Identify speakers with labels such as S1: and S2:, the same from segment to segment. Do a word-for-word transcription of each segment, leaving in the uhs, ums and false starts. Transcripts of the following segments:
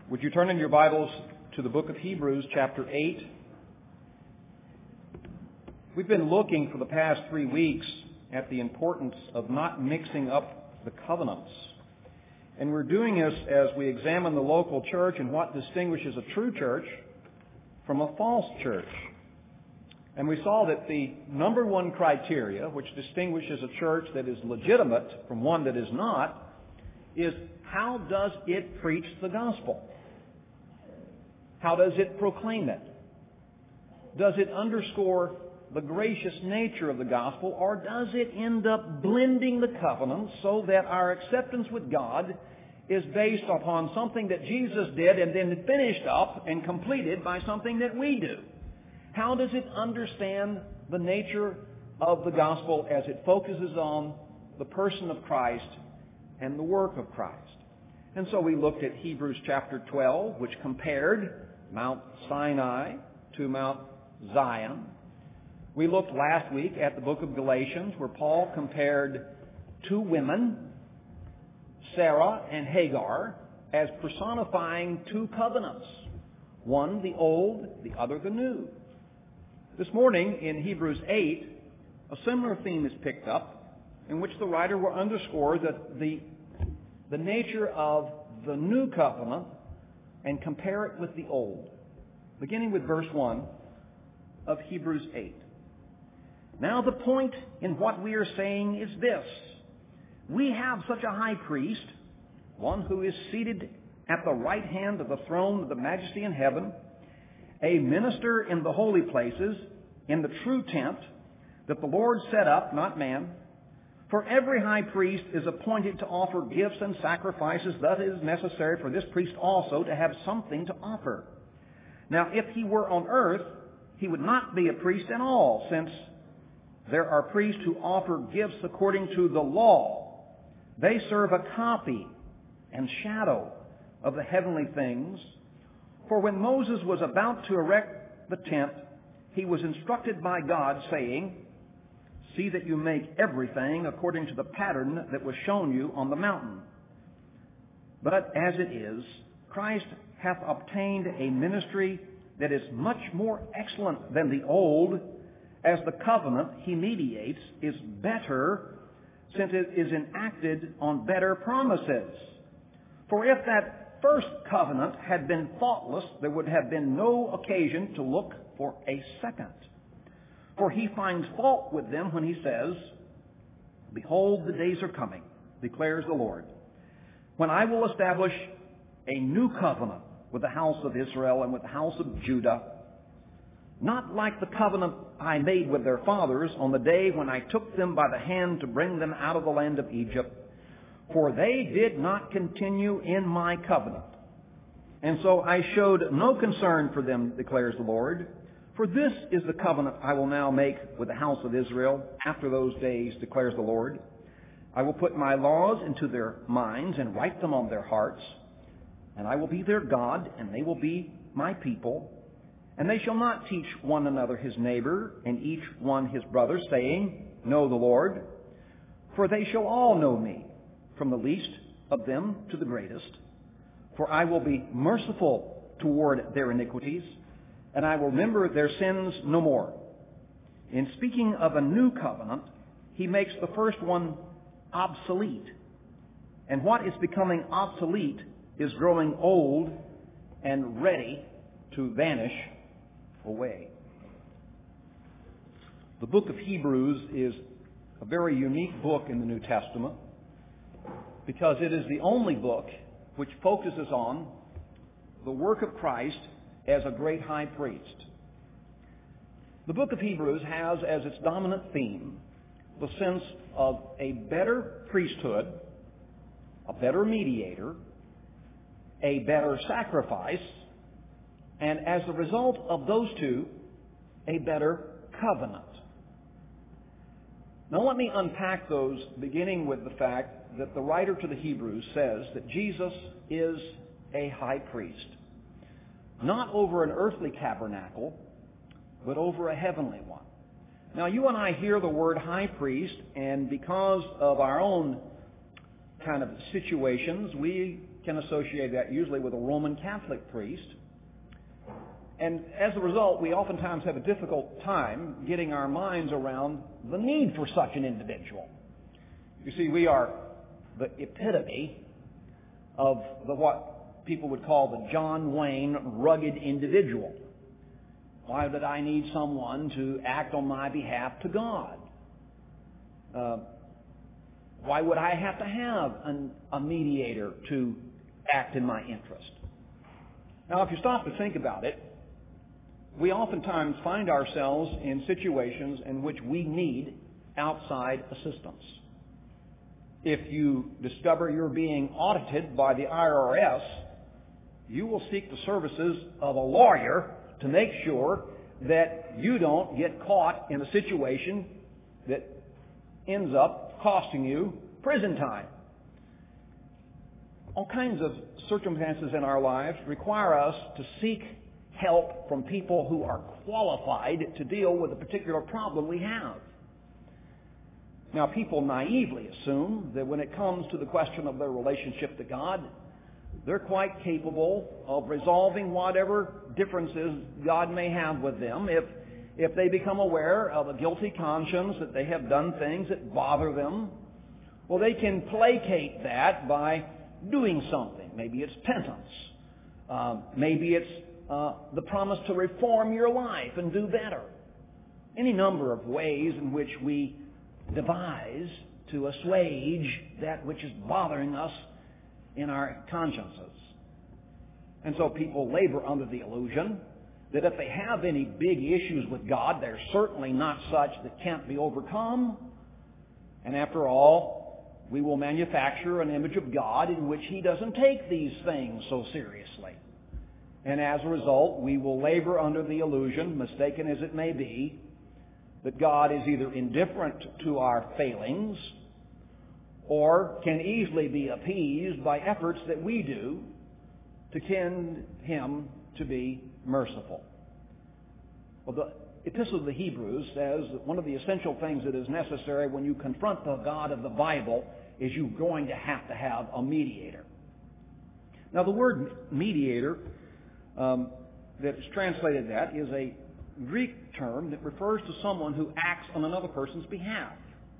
S1: Would you turn in your Bibles to the book of Hebrews, chapter eight? We've been looking for the past three weeks at the importance of not mixing up the covenants. And we're doing this as we examine the local church and what distinguishes a true church from a false church. And we saw that the number one criteria which distinguishes a church that is legitimate from one that is not is how does it preach the gospel? How does it proclaim it? Does it underscore the gracious nature of the gospel, or does it end up blending the covenants so that our acceptance with God is based upon something that Jesus did and then finished up and completed by something that we do? How does it understand the nature of the gospel as it focuses on the person of Christ and the work of Christ? And so we looked at Hebrews chapter twelve, which compared Mount Sinai to Mount Zion. We looked last week at the book of Galatians, where Paul compared two women, Sarah and Hagar, as personifying two covenants. One the old, the other the new. This morning in Hebrews eight, a similar theme is picked up, in which the writer will underscore that the, the nature of the new covenant and compare it with the old. Beginning with verse one of Hebrews eight. Now the point in what we are saying is this: we have such a high priest, one who is seated at the right hand of the throne of the majesty in heaven, a minister in the holy places, in the true tent that the Lord set up, not man. For every high priest is appointed to offer gifts and sacrifices. That is necessary for this priest also to have something to offer. Now, if he were on earth, he would not be a priest at all, since there are priests who offer gifts according to the law. They serve a copy and shadow of the heavenly things. For when Moses was about to erect the tent, he was instructed by God, saying, "See that you make everything according to the pattern that was shown you on the mountain." But as it is, Christ hath obtained a ministry that is much more excellent than the old, as the covenant he mediates is better, since it is enacted on better promises. For if that first covenant had been faultless, there would have been no occasion to look for a second. For he finds fault with them when he says, "Behold, the days are coming, declares the Lord, when I will establish a new covenant with the house of Israel and with the house of Judah, not like the covenant I made with their fathers on the day when I took them by the hand to bring them out of the land of Egypt. For they did not continue in my covenant. And so I showed no concern for them, declares the Lord. For this is the covenant I will now make with the house of Israel after those days, declares the Lord. I will put my laws into their minds and write them on their hearts. And I will be their God, and they will be my people. And they shall not teach one another his neighbor, and each one his brother, saying, Know the Lord. For they shall all know me, from the least of them to the greatest. For I will be merciful toward their iniquities, and I will remember their sins no more. In speaking of a new covenant, he makes the first one obsolete. And what is becoming obsolete is growing old and ready to vanish away. The book of Hebrews is a very unique book in the New Testament because it is the only book which focuses on the work of Christ as a great high priest. The book of Hebrews has as its dominant theme the sense of a better priesthood, a better mediator, a better sacrifice, and as a result of those two, a better covenant. Now let me unpack those, beginning with the fact that the writer to the Hebrews says that Jesus is a high priest. Not over an earthly tabernacle, but over a heavenly one. Now you and I hear the word high priest, and because of our own kind of situations, we can associate that usually with a Roman Catholic priest. And as a result, we oftentimes have a difficult time getting our minds around the need for such an individual. You see, we are the epitome of the what people would call the John Wayne rugged individual. Why did I need someone to act on my behalf to God? Uh, why would I have to have an, a mediator to act in my interest? Now, if you stop to think about it, we oftentimes find ourselves in situations in which we need outside assistance. If you discover you're being audited by the I R S, you will seek the services of a lawyer to make sure that you don't get caught in a situation that ends up costing you prison time. All kinds of circumstances in our lives require us to seek help from people who are qualified to deal with a particular problem we have. Now, people naively assume that when it comes to the question of their relationship to God, they're quite capable of resolving whatever differences God may have with them if, if they become aware of a guilty conscience, that they have done things that bother them. Well, they can placate that by doing something. Maybe it's penance. Uh, maybe it's uh, the promise to reform your life and do better. Any number of ways in which we devise to assuage that which is bothering us in our consciences. And so people labor under the illusion that if they have any big issues with God, they're certainly not such that can't be overcome. And after all, we will manufacture an image of God in which He doesn't take these things so seriously. And as a result, we will labor under the illusion, mistaken as it may be, that God is either indifferent to our failings or can easily be appeased by efforts that we do to tend Him to be merciful. Well, the Epistle to the Hebrews says that one of the essential things that is necessary when you confront the God of the Bible is you're going to have to have a mediator. Now, the word mediator um, that is translated that is a Greek term that refers to someone who acts on another person's behalf.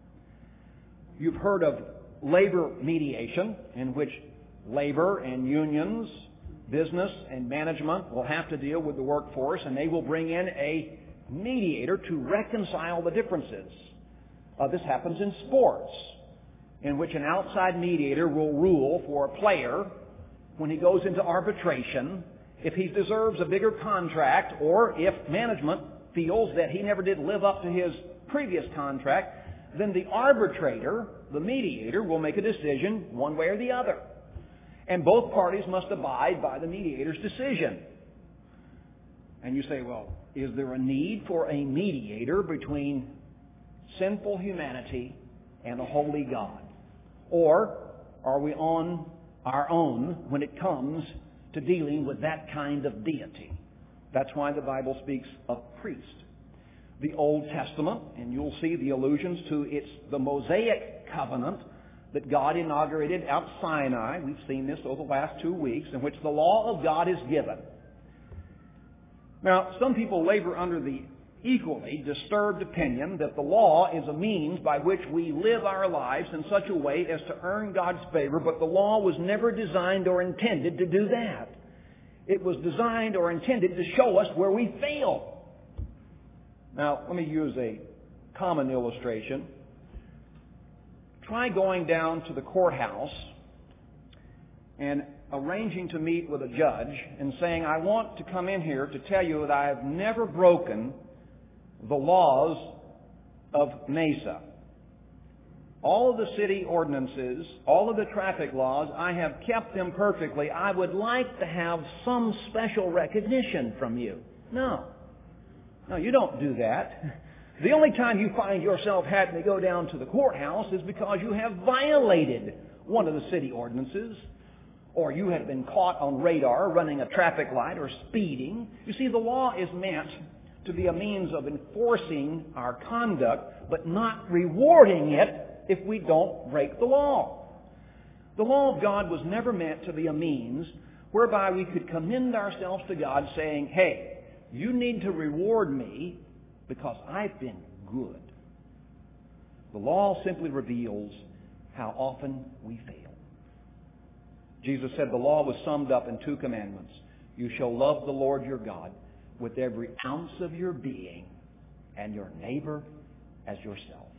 S1: You've heard of labor mediation, in which labor and unions, business and management will have to deal with the workforce, and they will bring in a mediator to reconcile the differences. Uh, this happens in sports, in which an outside mediator will rule for a player when he goes into arbitration if he deserves a bigger contract, or if management feels that he never did live up to his previous contract, then the arbitrator, the mediator, will make a decision one way or the other. And both parties must abide by the mediator's decision. And you say, well, is there a need for a mediator between sinful humanity and a holy God? Or are we on our own when it comes to dealing with that kind of deity? That's why the Bible speaks of priest. The Old Testament, and you'll see the allusions to it's the Mosaic covenant that God inaugurated at Sinai. We've seen this over the last two weeks, in which the law of God is given. Now, some people labor under the equally disturbed opinion that the law is a means by which we live our lives in such a way as to earn God's favor, but the law was never designed or intended to do that. It was designed or intended to show us where we fail. Now, let me use a common illustration. Try going down to the courthouse and arranging to meet with a judge and saying, I want to come in here to tell you that I have never broken the laws of Mesa. All of the city ordinances, all of the traffic laws, I have kept them perfectly. I would like to have some special recognition from you. No. No, you don't do that. The only time you find yourself having to go down to the courthouse is because you have violated one of the city ordinances, or you have been caught on radar running a traffic light or speeding. You see, the law is meant to be a means of enforcing our conduct, but not rewarding it if we don't break the law. The law of God was never meant to be a means whereby we could commend ourselves to God saying, hey, you need to reward me because I've been good. The law simply reveals how often we fail. Jesus said the law was summed up in two commandments. You shall love the Lord your God with every ounce of your being and your neighbor as yourself.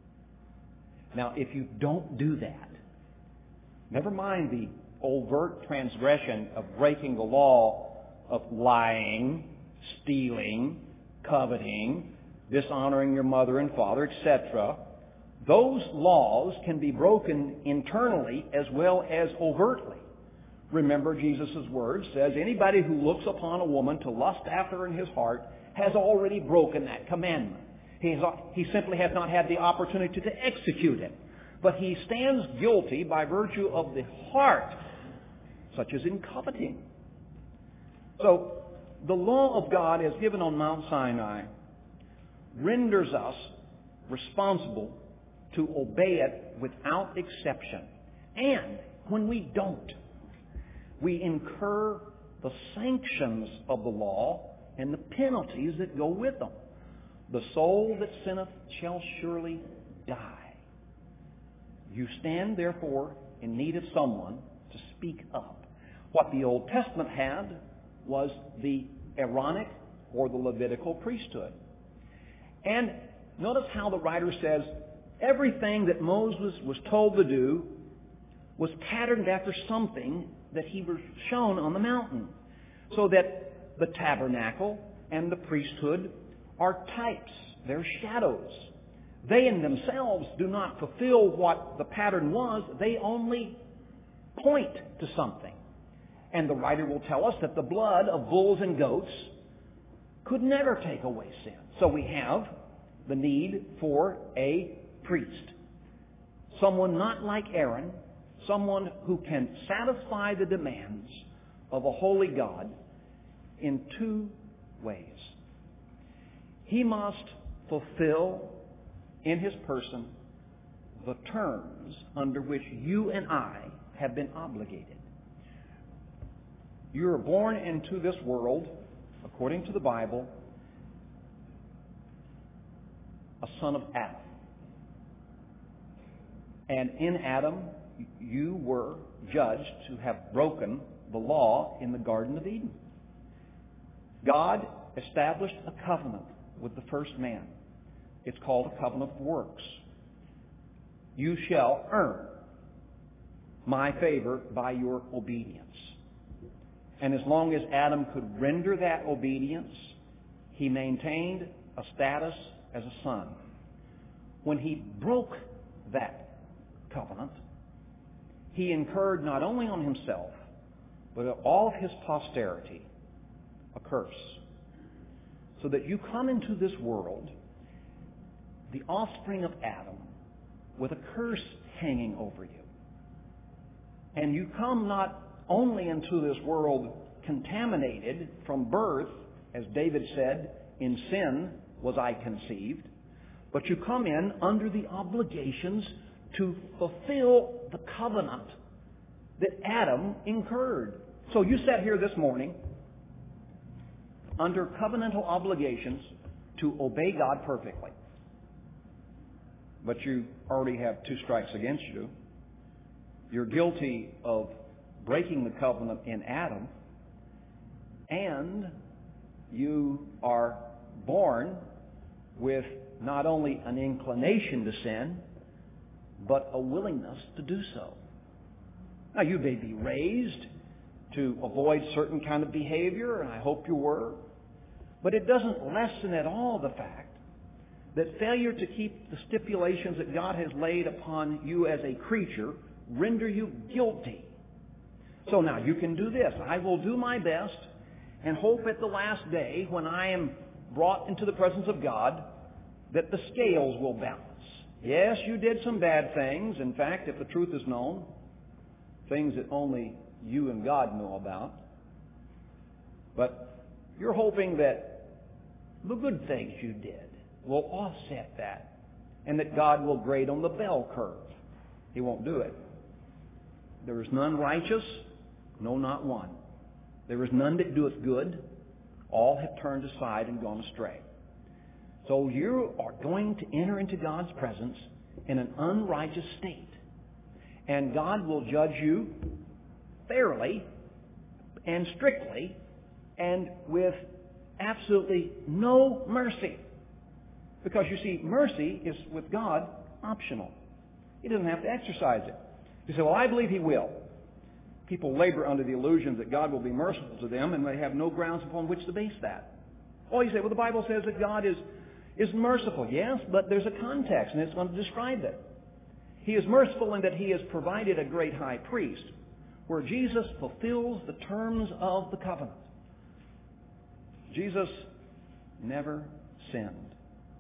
S1: Now, if you don't do that, never mind the overt transgression of breaking the law of lying, stealing, coveting, dishonoring your mother and father, et cetera, those laws can be broken internally as well as overtly. Remember Jesus' words says, anybody who looks upon a woman to lust after her in his heart has already broken that commandment. He, has, he simply has not had the opportunity to execute it. But he stands guilty by virtue of the heart, such as in coveting. So, the law of God as given on Mount Sinai renders us responsible to obey it without exception. And when we don't, we incur the sanctions of the law and the penalties that go with them. The soul that sinneth shall surely die. You stand, therefore, in need of someone to speak up. What the Old Testament had was the Aaronic or the Levitical priesthood. And notice how the writer says, everything that Moses was told to do was patterned after something that he was shown on the mountain. So that the tabernacle and the priesthood are types. They're shadows. They in themselves do not fulfill what the pattern was. They only point to something. And the writer will tell us that the blood of bulls and goats could never take away sin. So we have the need for a priest. Someone not like Aaron, someone who can satisfy the demands of a holy God in two ways. He must fulfill in his person the terms under which you and I have been obligated. You are born into this world, according to the Bible, a son of Adam. And in Adam, you were judged to have broken the law in the Garden of Eden. God established a covenant with the first man. It's called a covenant of works. You shall earn my favor by your obedience. And as long as Adam could render that obedience, he maintained a status as a son. When he broke that covenant, he incurred not only on himself, but all of his posterity, a curse. So that you come into this world, the offspring of Adam, with a curse hanging over you. And you come not only into this world contaminated from birth, as David said, in sin was I conceived, but you come in under the obligations to fulfill the covenant that Adam incurred. So you sat here this morning under covenantal obligations to obey God perfectly. But you already have two strikes against you. You're guilty of breaking the covenant in Adam, and you are born with not only an inclination to sin, but a willingness to do so. Now, you may be raised to avoid certain kind of behavior, and I hope you were, but it doesn't lessen at all the fact that failure to keep the stipulations that God has laid upon you as a creature render you guilty. So now you can do this. I will do my best and hope at the last day when I am brought into the presence of God that the scales will balance. Yes, you did some bad things. In fact, if the truth is known, things that only you and God know about. But you're hoping that the good things you did will offset that and that God will grade on the bell curve. He won't do it. There is none righteous, no, not one. There is none that doeth good. All have turned aside and gone astray. So you are going to enter into God's presence in an unrighteous state. And God will judge you fairly and strictly and with absolutely no mercy. Because you see, mercy is with God optional. He doesn't have to exercise it. You say, well, I believe He will. People labor under the illusion that God will be merciful to them, and they have no grounds upon which to base that. Or you say, well, the Bible says that God is, is merciful. Yes, but there's a context, and it's going to describe that. He is merciful in that He has provided a great high priest, where Jesus fulfills the terms of the covenant. Jesus never sinned.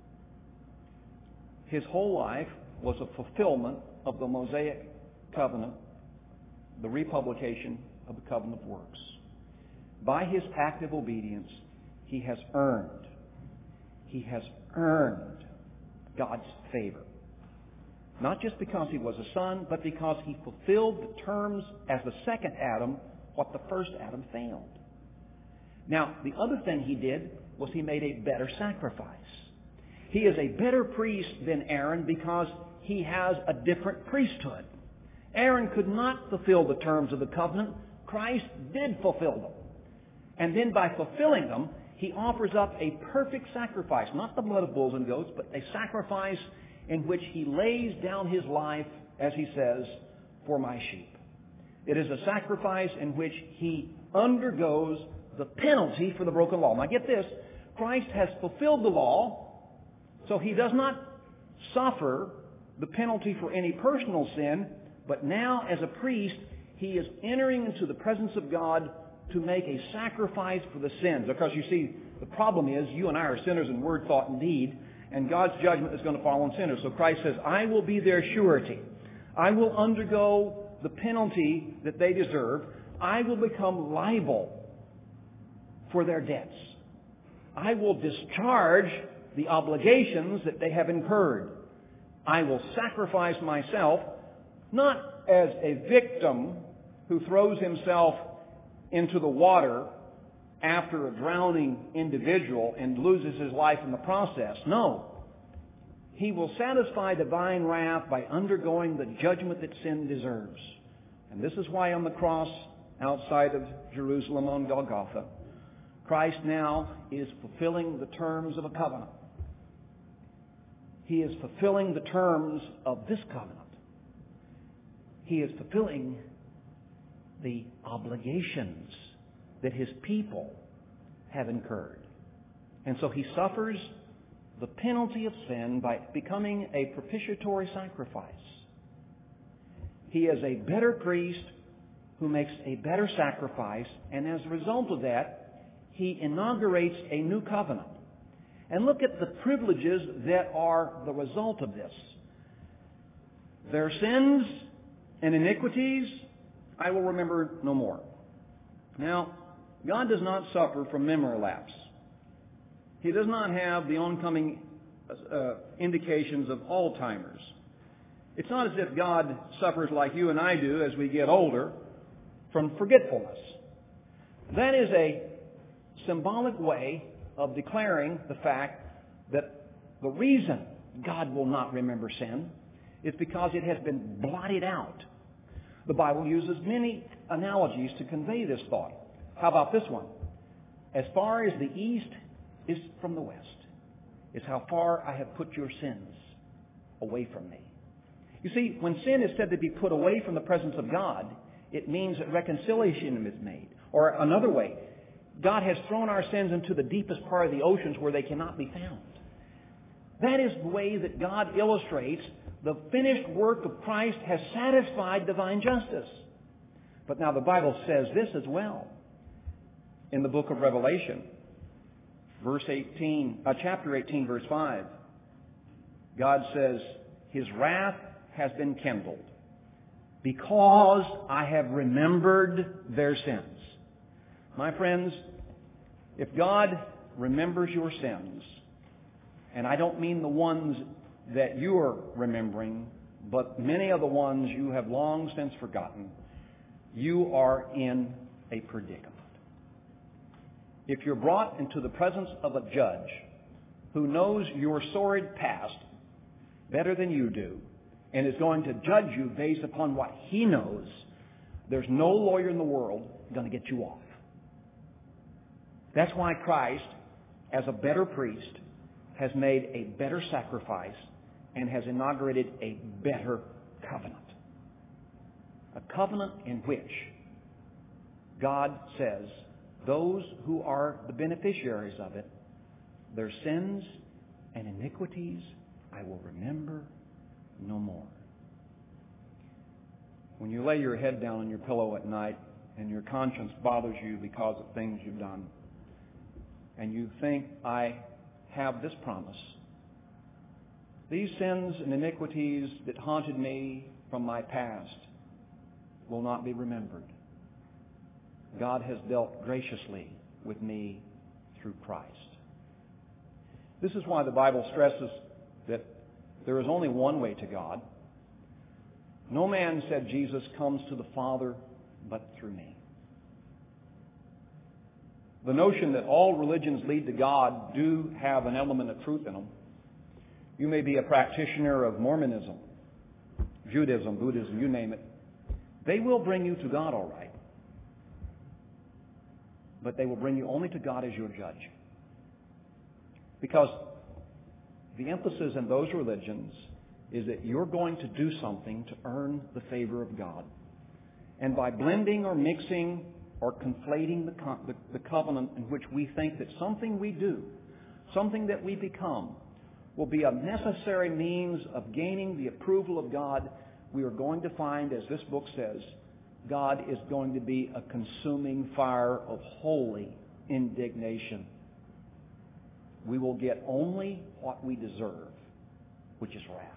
S1: His whole life was a fulfillment of the Mosaic covenant, the republication of the covenant of works. By His active obedience, He has earned, He has earned God's favor. Not just because He was a son, but because He fulfilled the terms as the second Adam, what the first Adam failed. Now, the other thing He did was He made a better sacrifice. He is a better priest than Aaron because he has a different priesthood. Aaron could not fulfill the terms of the covenant. Christ did fulfill them. And then by fulfilling them, He offers up a perfect sacrifice, not the blood of bulls and goats, but a sacrifice in which He lays down His life, as He says, for my sheep. It is a sacrifice in which He undergoes the penalty for the broken law. Now get this, Christ has fulfilled the law, so He does not suffer the penalty for any personal sin, but now as a priest, He is entering into the presence of God to make a sacrifice for the sins. Because you see, the problem is you and I are sinners in word, thought, and deed, and God's judgment is going to fall on sinners. So Christ says, I will be their surety. I will undergo the penalty that they deserve. I will become liable for their debts. I will discharge the obligations that they have incurred. I will sacrifice myself, not as a victim who throws himself into the water after a drowning individual and loses his life in the process. No. He will satisfy divine wrath by undergoing the judgment that sin deserves. And this is why on the cross outside of Jerusalem on Golgotha, Christ now is fulfilling the terms of a covenant. He is fulfilling the terms of this covenant. He is fulfilling the obligations that His people have incurred. And so He suffers the penalty of sin by becoming a propitiatory sacrifice. He is a better priest who makes a better sacrifice, and as a result of that, He inaugurates a new covenant. And look at the privileges that are the result of this. Their sins and iniquities I will remember no more. Now, God does not suffer from memory lapse. He does not have the oncoming uh, indications of Alzheimer's. It's not as if God suffers like you and I do as we get older from forgetfulness. That is a symbolic way of declaring the fact that the reason God will not remember sin is because it has been blotted out. The Bible uses many analogies to convey this thought. How about this one? As far as the east is from the west, is how far I have put your sins away from me. You see, when sin is said to be put away from the presence of God, it means that reconciliation is made. Or another way, God has thrown our sins into the deepest part of the oceans where they cannot be found. That is the way that God illustrates the finished work of Christ has satisfied divine justice. But now the Bible says this as well. In the book of Revelation, verse eighteen, uh, chapter eighteen, verse five, God says, His wrath has been kindled because I have remembered their sins. My friends, if God remembers your sins, and I don't mean the ones that you are remembering, but many of the ones you have long since forgotten, you are in a predicament. If you're brought into the presence of a judge who knows your sordid past better than you do and is going to judge you based upon what he knows, there's no lawyer in the world going to get you off. That's why Christ, as a better priest, has made a better sacrifice and has inaugurated a better covenant. A covenant in which God says those who are the beneficiaries of it, their sins and iniquities I will remember no more. When you lay your head down on your pillow at night and your conscience bothers you because of things you've done, and you think, I have this promise. These sins and iniquities that haunted me from my past will not be remembered. God has dealt graciously with me through Christ. This is why the Bible stresses that there is only one way to God. No man, said Jesus, comes to the Father but through me. The notion that all religions lead to God do have an element of truth in them. You may be a practitioner of Mormonism, Judaism, Buddhism, you name it. They will bring you to God all right. But they will bring you only to God as your judge. Because the emphasis in those religions is that you're going to do something to earn the favor of God. And by blending or mixing or conflating the, co- the, the covenant in which we think that something we do, something that we become, will be a necessary means of gaining the approval of God, we are going to find, as this book says, God is going to be a consuming fire of holy indignation. We will get only what we deserve, which is wrath.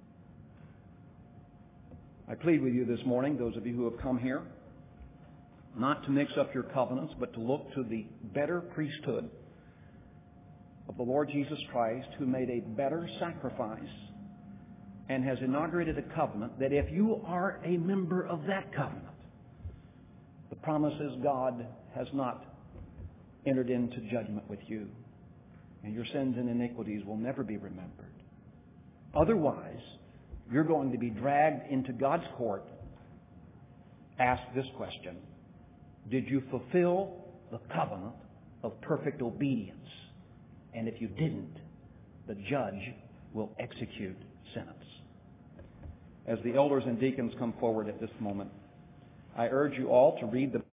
S1: I plead with you this morning, those of you who have come here, not to mix up your covenants, but to look to the better priesthood of the Lord Jesus Christ, who made a better sacrifice and has inaugurated a covenant that if you are a member of that covenant, the promise is God has not entered into judgment with you, and your sins and iniquities will never be remembered. Otherwise, you're going to be dragged into God's court, asked this question: did you fulfill the covenant of perfect obedience? And if you didn't, the judge will execute sentence. As the elders and deacons come forward at this moment, I urge you all to read the